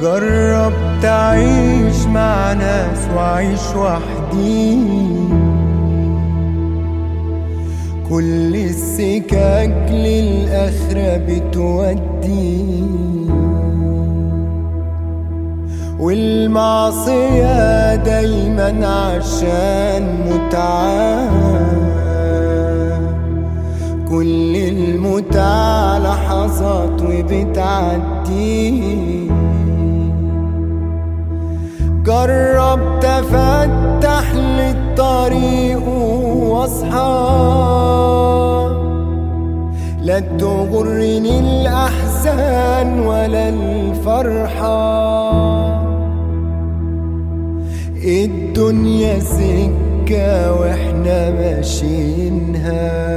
جرب تعيش مع ناس وعيش وحدي، كل السكاك للآخرة بتودي، والمعصية دايما عشان متعة، كل المتعة لحظات وبتعدي. جرب تفتح للطريق واصحى، لا تغرني الأحزان ولا الفرحة، الدنيا سكة واحنا ماشيينها،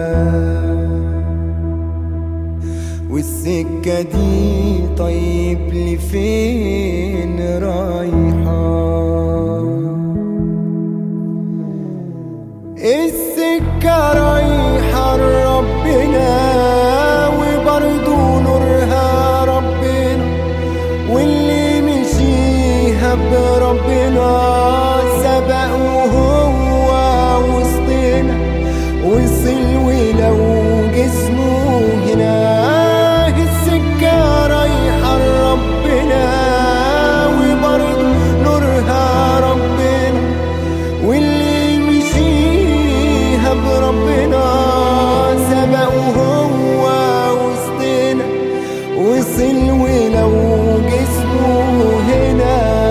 والسكة دي طيب لفين رايحة؟ السكة رايحة لربنا، وبرضو نورها ربنا، واللي مشيها بربنا سبق وهو وسطنا، وصل ولو جسمه هنا. السكة رايحة لربنا، وبرضو نورها ربنا، واللي مشيها بربنا سبق وهو وسطنا، وصل ولو جسمه هنا.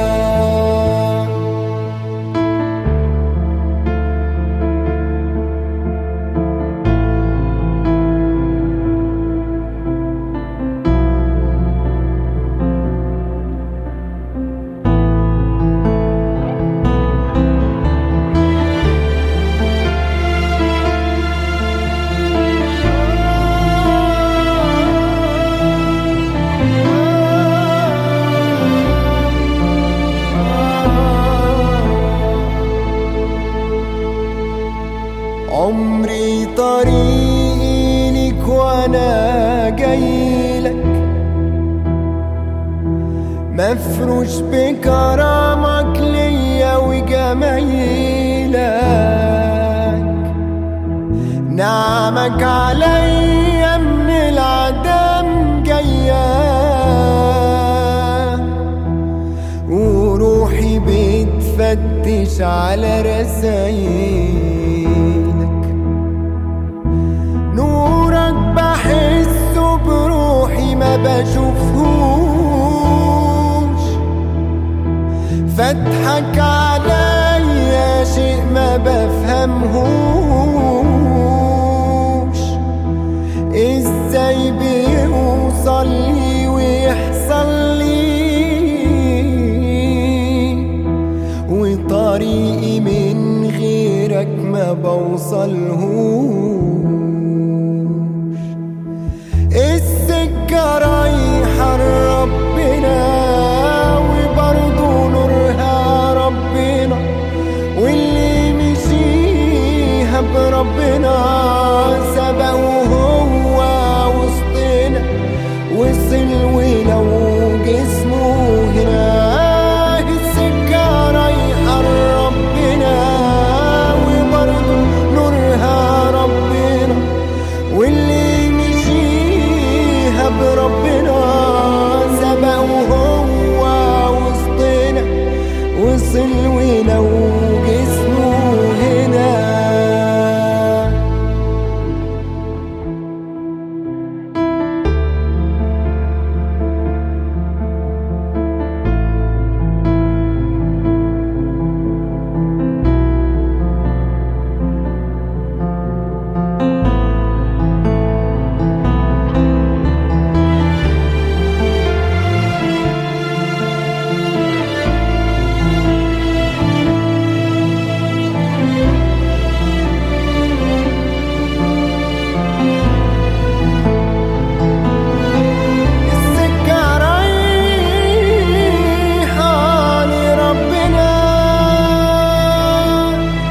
عمري طريقي لك وانا جايلك، مفروش بكرامك ليا وجمايلك، نعمك عليا من العدم جاية، وروحي بتفتش على رسايلك، نورك بحسه بروحي ما بشوفهوش، فتحك عليا شيء ما بفهمهوش، ازاي بيوصل لي ويحصل لي، وطريقي من غيرك ما بوصلهوش. السكة رايحة لربنا، وبرضو نورها ربنا، واللي مشيها بربنا سبق وهو وسطنا، وصل ولو جسمه هنا. السكة رايحة لربنا، وبرضو نورها ربنا، واللي بربنا سبق وهو وسطنا، وصل ولو جسمه هنا.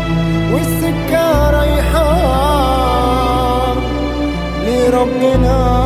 ربنا